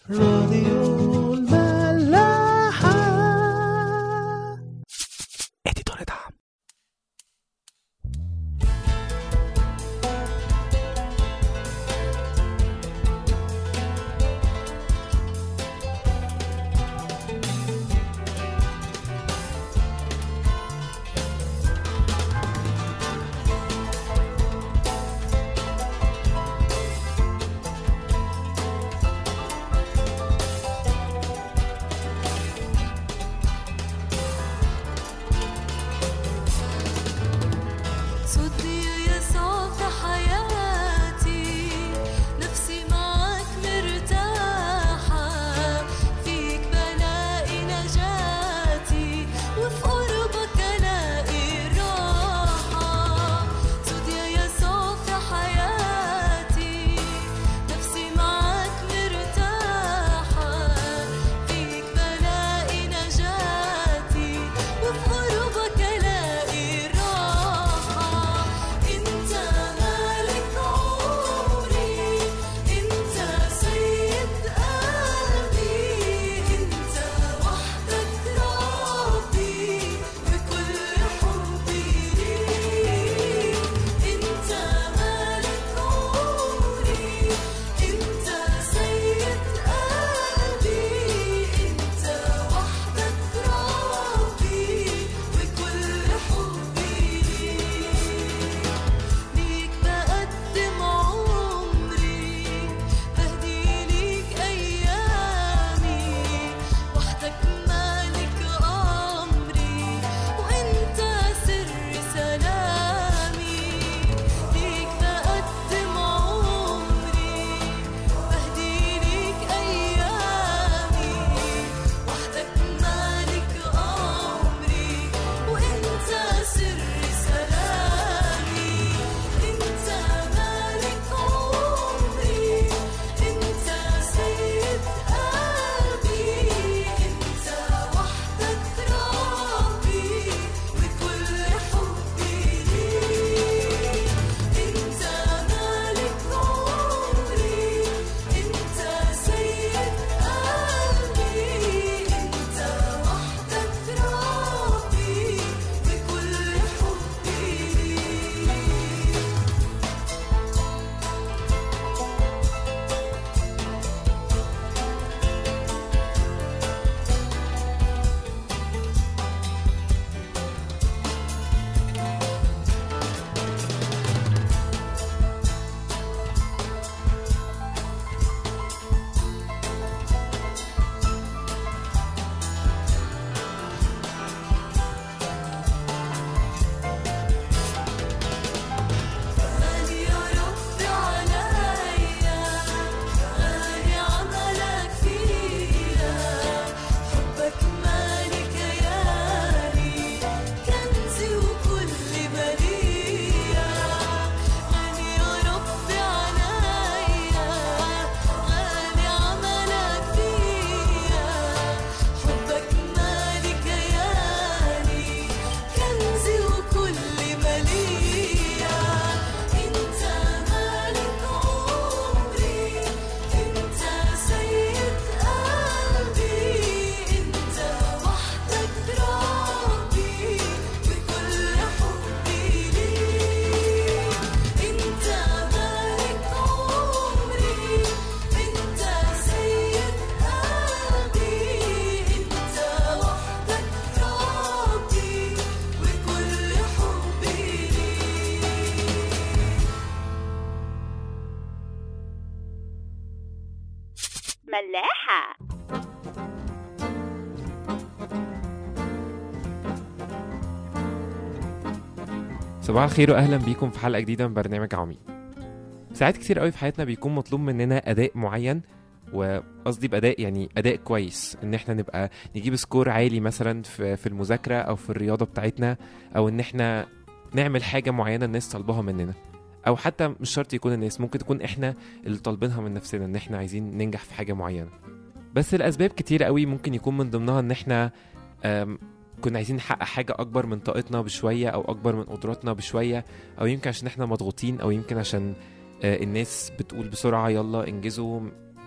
راديو الملاحة. اديتور دعم. ملاحة. صباح الخير واهلا بيكم في حلقة جديدة من برنامج عمي. ساعات كتير قوي في حياتنا بيكون مطلوب مننا اداء معين، وقصدي باداء يعني اداء كويس، ان احنا نبقى نجيب سكور عالي مثلا في المذاكرة او في الرياضة بتاعتنا، او ان احنا نعمل حاجة معينة الناس طالباها مننا، او حتى مش شرط يكون الناس، ممكن تكون احنا اللي طالبينها من نفسنا، ان احنا عايزين ننجح في حاجة معينة. بس الاسباب كتير قوي ممكن يكون من ضمنها ان احنا كنا عايزين نحقق حاجة اكبر من طاقتنا بشوية، او اكبر من قدراتنا بشوية، او يمكن عشان احنا مضغوطين، او يمكن عشان الناس بتقول بسرعة يلا انجزوا،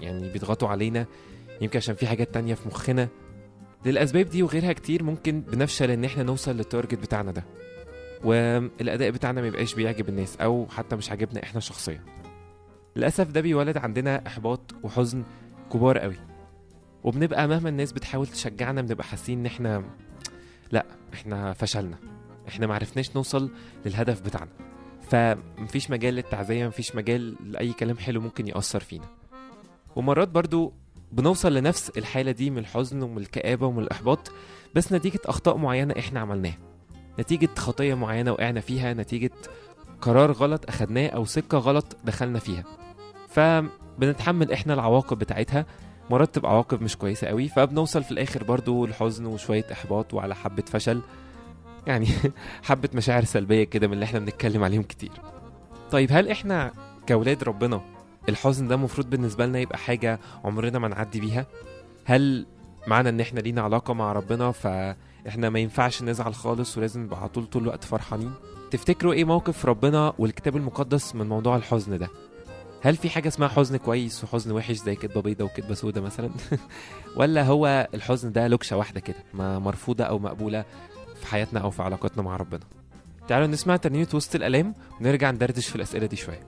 يعني بيضغطوا علينا، يمكن عشان في حاجات تانية في مخنا. للأسباب دي وغيرها كتير ممكن بنفشل ان احنا نوصل للتارجت بتاعنا ده، والأداء بتاعنا ما يبقاش بيعجب الناس أو حتى مش عاجبنا احنا شخصيا. للأسف ده بيولد عندنا إحباط وحزن كبار قوي، وبنبقى مهما الناس بتحاول تشجعنا بنبقى حاسين ان احنا لا، احنا فشلنا، احنا معرفناش نوصل للهدف بتاعنا. فمفيش مجال للتعزية، مفيش مجال لأي كلام حلو ممكن يأثر فينا. ومرات برضو بنوصل لنفس الحالة دي من الحزن ومن الكآبة ومن الإحباط، بس نتيجة أخطاء معينة احنا عملناها، نتيجة خطية معينة وقعنا فيها، نتيجة قرار غلط أخدناه أو سكة غلط دخلنا فيها، فبنتحمل احنا العواقب بتاعتها. مرات تبقى عواقب مش كويسة قوي، فبنوصل في الآخر برضو الحزن وشوية إحباط وعلى حبة فشل، يعني حبة مشاعر سلبية كده من اللي احنا بنتكلم عليهم كتير. طيب هل احنا كأولاد ربنا الحزن ده مفروض بالنسبة لنا يبقى حاجة عمرنا ما نعدي بيها؟ هل معنى ان احنا لينا علاقة مع ربنا فاحنا ما ينفعش نزعل خالص ولازم نبقى طول الوقت فرحانين؟ تفتكروا ايه موقف ربنا والكتاب المقدس من موضوع الحزن ده؟ هل في حاجة اسمها حزن كويس وحزن وحش زي كدبة بيضة وكدبة سودة مثلا؟ ولا هو الحزن ده لكشة واحدة كده ما مرفوضة أو مقبولة في حياتنا أو في علاقتنا مع ربنا؟ تعالوا نسمع ترنيمة وسط الألام ونرجع ندردش في الأسئلة دي شوية.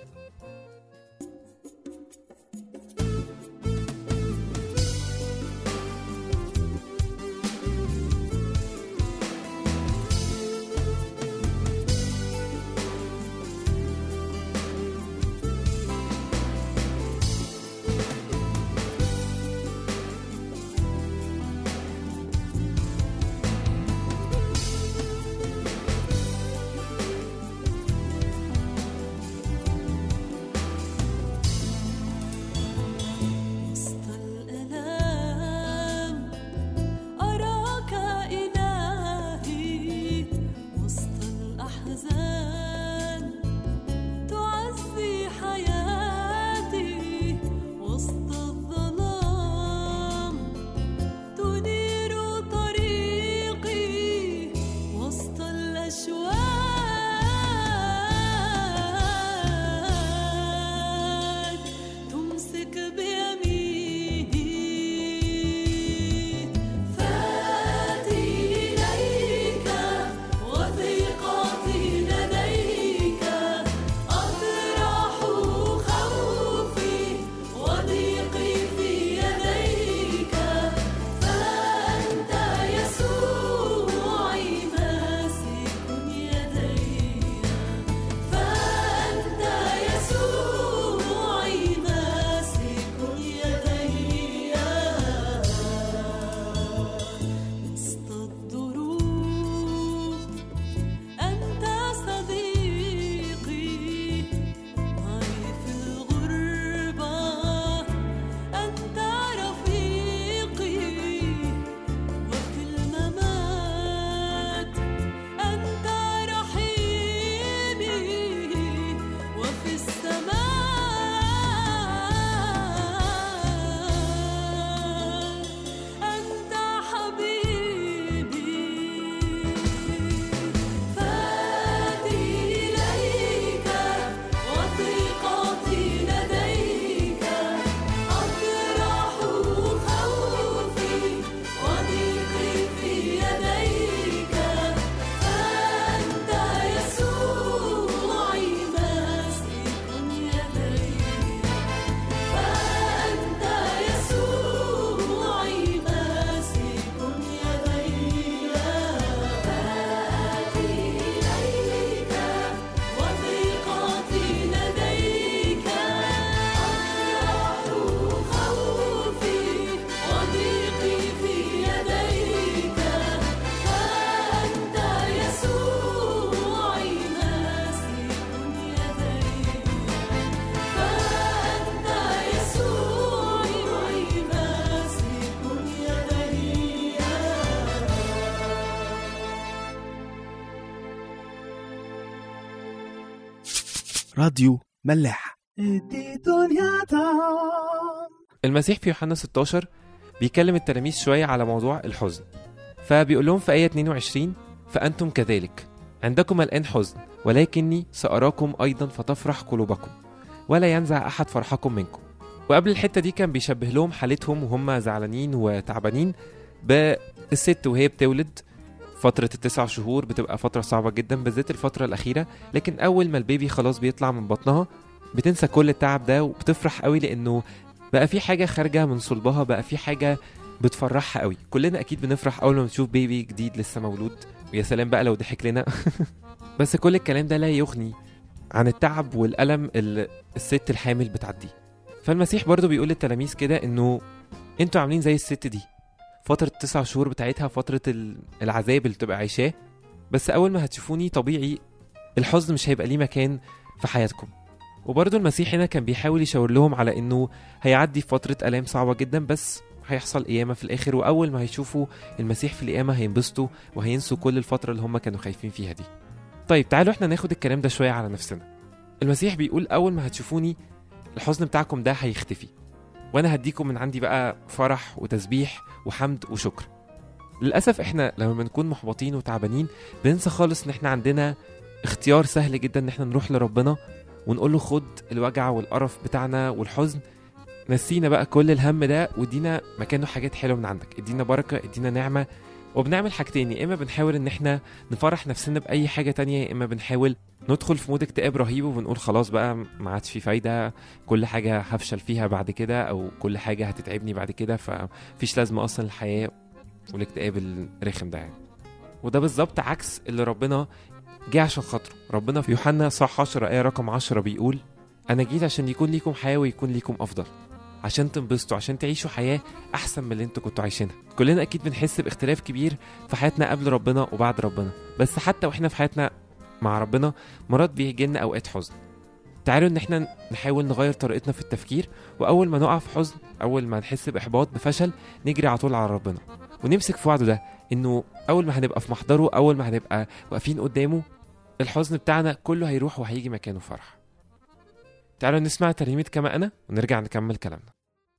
راديو ملاح. المسيح في يوحنا 16 بيكلم التلاميذ شوية على موضوع الحزن، فبيقول لهم في آية 22: فأنتم كذلك عندكم الآن حزن، ولكني سأراكم أيضا فتفرح قلوبكم، ولا ينزع أحد فرحكم منكم. وقبل الحتة دي كان بيشبه لهم حالتهم وهم زعلانين وتعبانين بالست وهي بتولد. فترة 9 شهور بتبقى فترة صعبة جدا، بالذات الفترة الأخيرة، لكن أول ما البيبي خلاص بيطلع من بطنها بتنسى كل التعب ده وبتفرح قوي، لأنه بقى في حاجة خارجة من صلبها، بقى في حاجة بتفرحها قوي. كلنا أكيد بنفرح أول ما نشوف بيبي جديد لسه مولود، ويا سلام بقى لو ضحك لنا. بس كل الكلام ده لا يغني عن التعب والألم اللي الست الحامل بتعديه. فالمسيح برضو بيقول للتلاميذ كده إنه انتوا عاملين زي الست دي، فترة 9 شهور بتاعتها فترة العذاب اللي تبقى عايشاه، بس أول ما هتشوفوني طبيعي الحزن مش هيبقى ليه مكان في حياتكم. وبرضو المسيح هنا كان بيحاول يشاور لهم على إنه هيعدي فترة ألام صعبة جدا، بس هيحصل قيامة في الآخر، وأول ما هيشوفوا المسيح في القيامة هينبسطوا وهينسوا كل الفترة اللي هم كانوا خايفين فيها دي. طيب تعالوا احنا ناخد الكلام ده شوية على نفسنا. المسيح بيقول أول ما هتشوفوني الحزن بتاعكم ده هيختفي، وانا هديكم من عندي بقى فرح وتسبيح وحمد وشكر. للأسف احنا لما بنكون محبطين وتعبانين بننسى خالص ان احنا عندنا اختيار سهل جدا ان احنا نروح لربنا ونقول له خد الوجع والقرف بتاعنا والحزن، نسينا بقى كل الهم ده وادينا مكانه حاجات حلوة من عندك، ادينا بركة، ادينا نعمة. وبنعمل حاجتين، يا اما بنحاول ان احنا نفرح نفسنا باي حاجة تانية، يا اما بنحاول ندخل في مود اكتئاب رهيب وبنقول خلاص بقى ما عادش في فايدة، كل حاجة هفشل فيها بعد كده، او كل حاجة هتتعبني بعد كده، ففيش لازمة اصلا الحياة والاكتئاب الرخم ده يعني. وده بالظبط عكس اللي ربنا جه عشان خاطره. ربنا في يوحنا صح 10 آية رقم 10 بيقول انا جيت عشان يكون ليكم حياة ويكون ليكم افضل، عشان تنبسطوا، عشان تعيشوا حياة أحسن من اللي انتوا كنتوا عايشينها. كلنا أكيد بنحس باختلاف كبير في حياتنا قبل ربنا وبعد ربنا، بس حتى وإحنا في حياتنا مع ربنا مرات بيجيلنا أوقات حزن. تعالوا إن إحنا نحاول نغير طريقتنا في التفكير، وأول ما نقع في حزن، أول ما نحس بإحباط بفشل، نجري على طول على ربنا ونمسك في وعده ده، إنه أول ما هنبقى في محضره، أول ما هنبقى واقفين قدامه، الحزن بتاعنا كله هيروح وهيجي مكانه فرح. تعالوا نسمع ترنيمة كما أنا ونرجع نكمل كلامنا.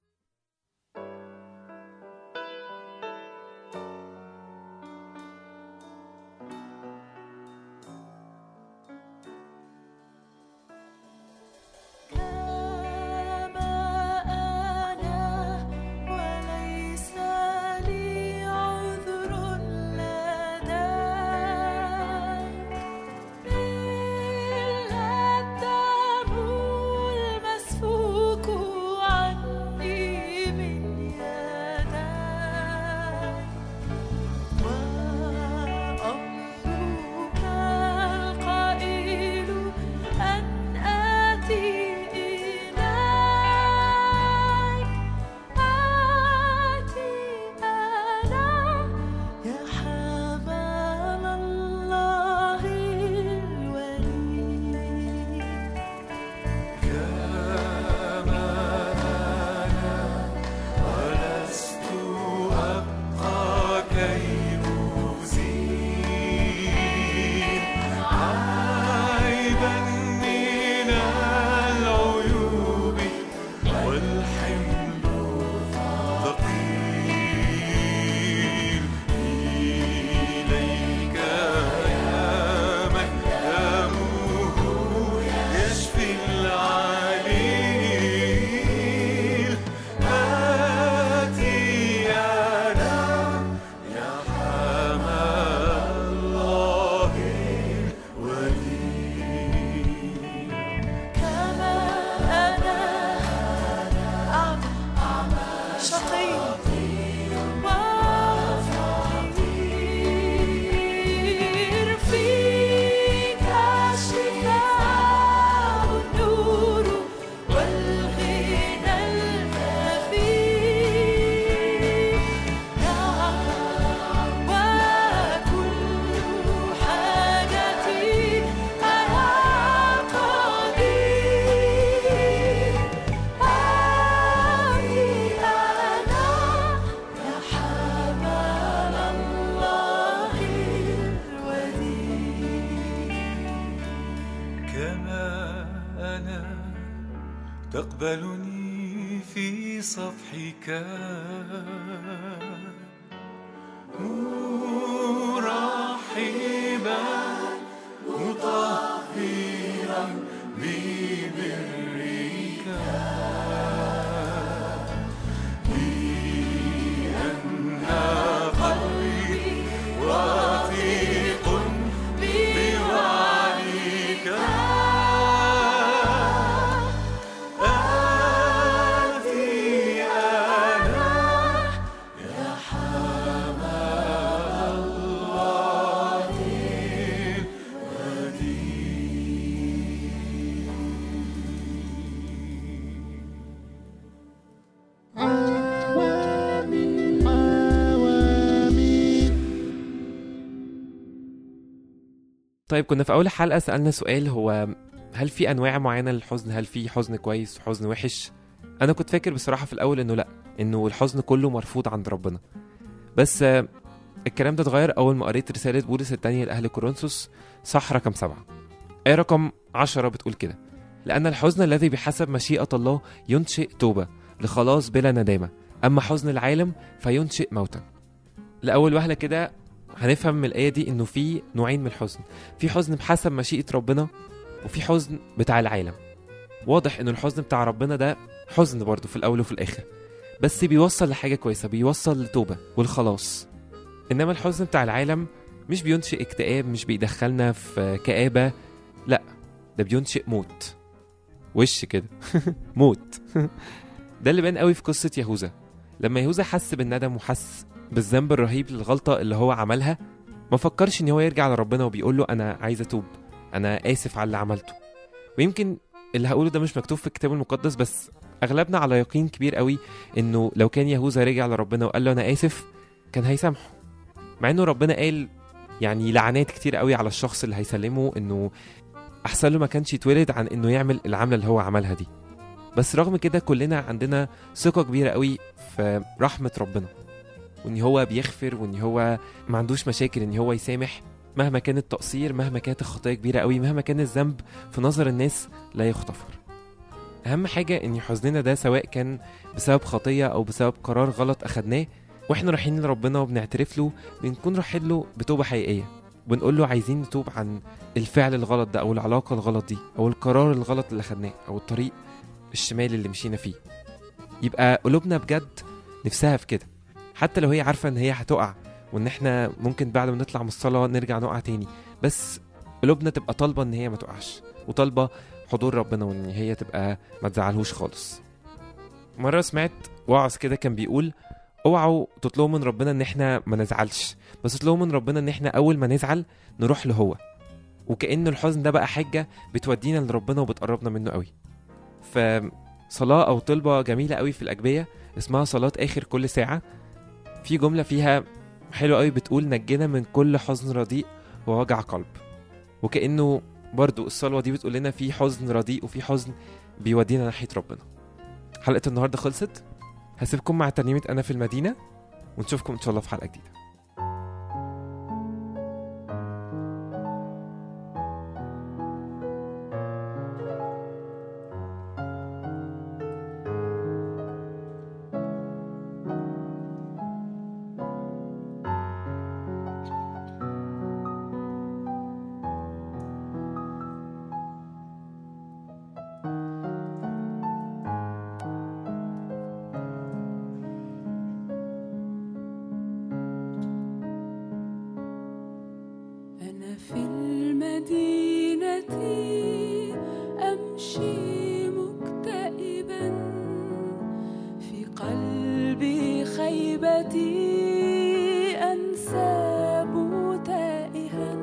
تقبلني في صفحك مرحبا مطهرا ببرك طيب كنا في أول حلقة سألنا سؤال، هو هل في أنواع معينة للحزن؟ هل في حزن كويس وحزن وحش؟ أنا كنت فاكر بصراحة في الأول إنه لأ، إنه الحزن كله مرفوض عند ربنا. بس الكلام ده اتغير أول ما قريت رسالة بولس الثانية لأهل كورنثوس صح رقم 7 آية رقم 10 بتقول كده: لأن الحزن الذي بحسب مشيئة الله ينشئ توبة لخلاص بلا ندامة، أما حزن العالم فينشئ موتا. لأول وهلة كده هنفهم من الآية دي إنه في نوعين من الحزن، في حزن بحسب مشيئة ربنا وفي حزن بتاع العالم. واضح إنه الحزن بتاع ربنا ده حزن برضو في الأول وفي الآخر، بس بيوصل لحاجة كويسة، بيوصل لتوبة والخلاص. إنما الحزن بتاع العالم مش بينشئ اكتئاب، مش بيدخلنا في كآبة، لأ، ده بينشئ موت. وش كده موت. ده اللي بان قوي في قصة يهوذا. لما يهوذا حس بالندم وحس بالذنب الرهيب للغلطة اللي هو عملها، ما فكرش ان هو يرجع لربنا وبيقول له انا عايز اتوب، انا اسف على اللي عملته. ويمكن اللي هقوله ده مش مكتوب في الكتاب المقدس، بس اغلبنا على يقين كبير قوي انه لو كان يهوذا رجع لربنا وقال له انا اسف كان هيسامحه، مع انه ربنا قال يعني لعنات كتير قوي على الشخص اللي هيسلمه، انه احسن له ما كانش يتولد عن انه يعمل العملة اللي هو عملها دي. بس رغم كده كلنا عندنا ثقة كبيرة قوي في رحمة ربنا، وان هو بيغفر، وان هو ما عندوش مشاكل ان هو يسامح مهما كان التقصير، مهما كانت الخطايا كبيرة قوي، مهما كان الذنب في نظر الناس لا يغتفر. اهم حاجة ان حزننا ده سواء كان بسبب خطية او بسبب قرار غلط اخدناه، واحنا رايحين لربنا وبنعترف له، بنكون رايحين له بتوبة حقيقية، بنقول له عايزين نتوب عن الفعل الغلط ده او العلاقة الغلط دي او القرار الغلط اللي خدناه او الطريق الشمال اللي مشينا فيه. يبقى قلوبنا بجد نفسها في كده، حتى لو هي عارفة ان هي هتقع وان احنا ممكن بعد ما نطلع من الصلاة نرجع نقع تاني، بس قلوبنا تبقى طالبة ان هي ما تقعش، وطالبة حضور ربنا وان هي تبقى ما تزعلهوش خالص. مرة سمعت وعظ كده كان بيقول اوعوا تطلبوا من ربنا ان احنا ما نزعلش، بس تطلبوا من ربنا ان احنا اول ما نزعل نروح له هو، وكأن الحزن ده بقى حجة بتودينا لربنا وبتقربنا منه قوي. فصلاة او طلبة جميلة قوي في الأجبية اسمها صلاة آخر كل ساعة، في جملة فيها حلوة قوي بتقول نجنا من كل حزن رديء ووجع قلب. وكأنه برضو الصلوة دي بتقول لنا في حزن رديء وفي حزن بيودينا ناحية ربنا. حلقة النهاردة خلصت، هسيبكم مع ترنيمة أنا في المدينة، ونشوفكم إن شاء الله في حلقة جديدة. في المدينة أمشي مكتئبا، في قلبي خيبتي أنساب تائها،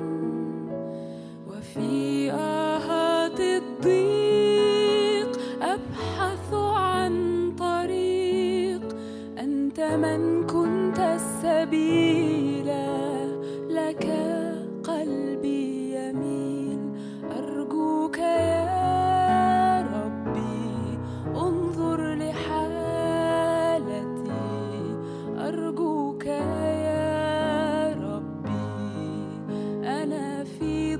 وفي آهات الضيق أبحث عن طريق. أنت من كنت السبيل، لك قلبي يميل. أرجوك يا ربي انظر لحالتي، أرجوك يا ربي أنا في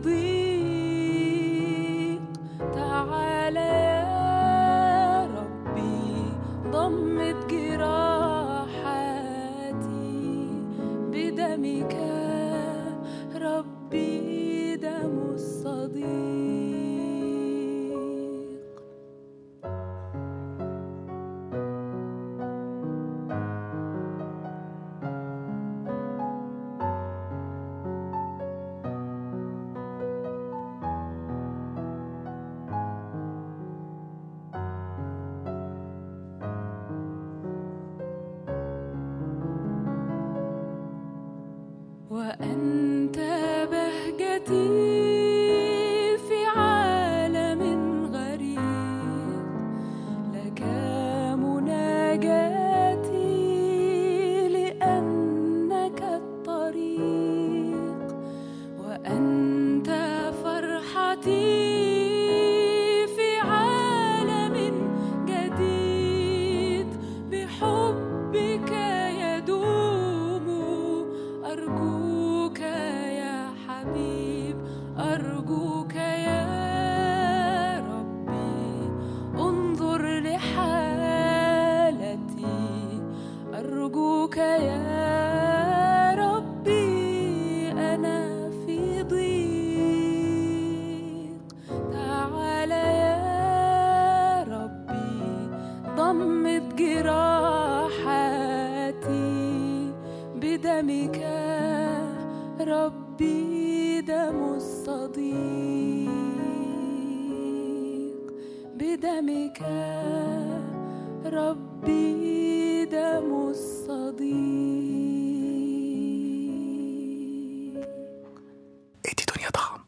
ضيق. تعال يا ربي ضمد جراحاتي بدمك ربي، دم الصديق. وأنت بهجتي في عالم غريب، لك مناجاتي لأنك الطريق. وأنت أرجوك يا ربي أنا في ضيق، تعال يا ربي ضمد جراحاتي بدمك ربي، دم الصديق بدمك ربي